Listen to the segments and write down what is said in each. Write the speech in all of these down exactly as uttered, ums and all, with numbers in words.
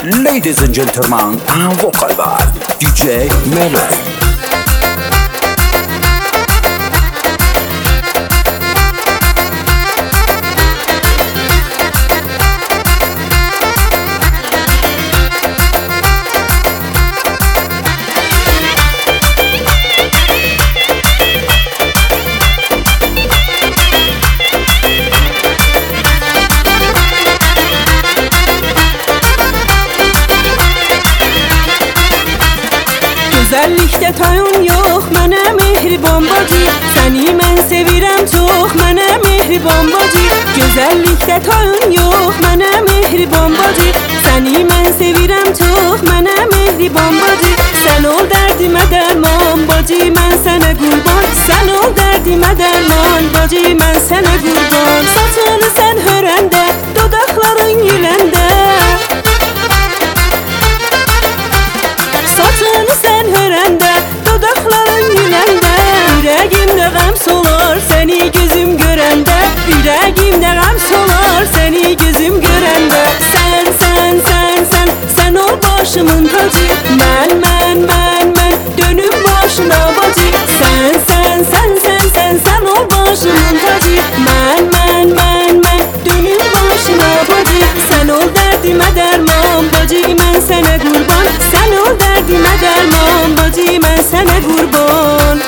Ladies and gentlemen, un vocal bar, D J Melody. Gözəllikdə tayın yox, mənə mehriban bacı. Səni mən sevirəm çox, mənə mehriban bacı. Gözəllikdə tayın yox, mənə mehriban bacı. Səni mən sevirəm çox, mənə mehriban bacı. Sən ol dərdimə dərman bacı, mən sənə qurban. Sən ol dərdimə dərman bacı, mən sənə qurban. Saçını sən hörəndə, dodaqların güləndə, saçını sən hörəndə, dodaqların güləndə, ürəyimdə qəm solar səni gözüm görəndə, ürəyimdə qəm solar səni gözüm görəndə. Sən, sən, sən, sən, sən ol başımın tacı. Mən, mən, mən, mən dönüm başına bacı. Sən, sən, sən, sən, sən, sən ol başımın tacı. Mən, mən, mən, mən dönüm başına bacı. Sən ol dərdimə dərman bacı, mən sənə qurban. Sən ol dərdimə dərman bacı, mən sənə qurban.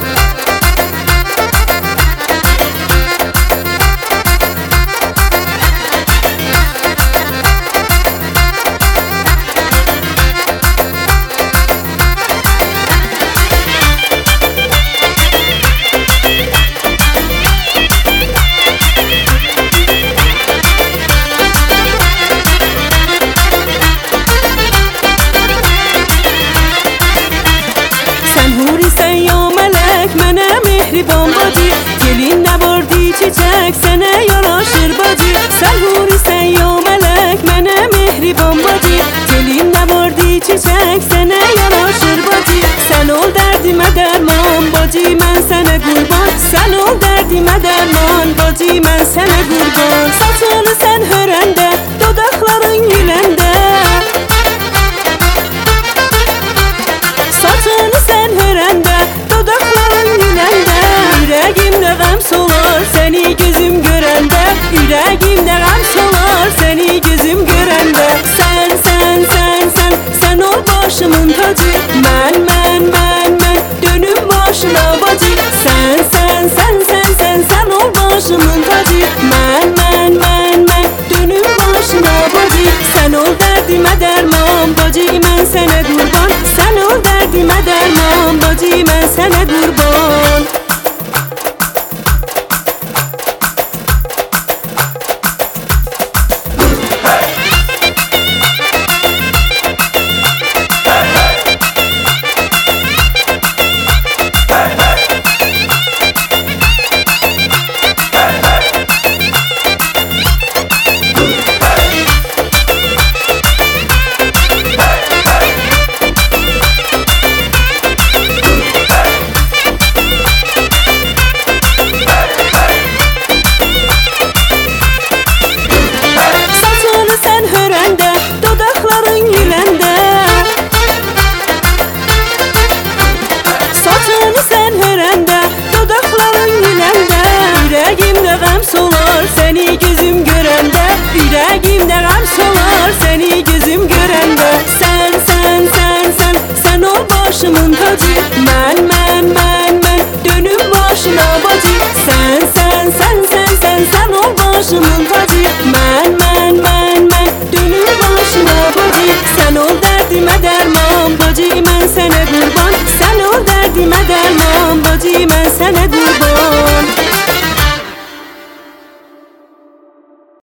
Mehriban bacı, gelində vardı çiçək, sənə yanaşır bacı. Sən hurisən ya mələk, mənə mehriban bacı. Gelində vardı çiçək, sənə yanaşır bacı. Sən ol dərdimə dərman bacı, mən sənə qurban. Sən ol dərdimə dərman bacı, mən sənə qurban. Saçını sən hörəndə, dodaqların güləndə, saçını sən hörəndə, dodaqların güləndə, ürəyimdə qəm solar səni gözüm görəndə, ürəyimdə qəm solar səni gözüm görəndə. Sən, sən, sən, sən, sən ol başımın tacı. Mən, mən, mən, mən dönüm başına bacı. Sən, sən, sən, sən, sən, sən ol başımın tacı. Mən, mən, mən, mən dönüm başına bacı. Sən ol dərdimə dərman bacı, mən sənə qurban. Sən ol dərdimə dərman bacı, mən sənə qurban. Qəm solar səni gözüm görəndə, ürəyimdə qəm solar səni gözüm görəndə. Sən, sən, sən, sən, sən ol başımın tacı. Mən, mən, mən, mən dönüm başına bacı. Sən, sən, sən, sən, sən, sən ol başımın tacı. Mən, mən, mən, mən dönüm başına bacı. Sən ol dərdimə dərman bacı, mən sənə qurban.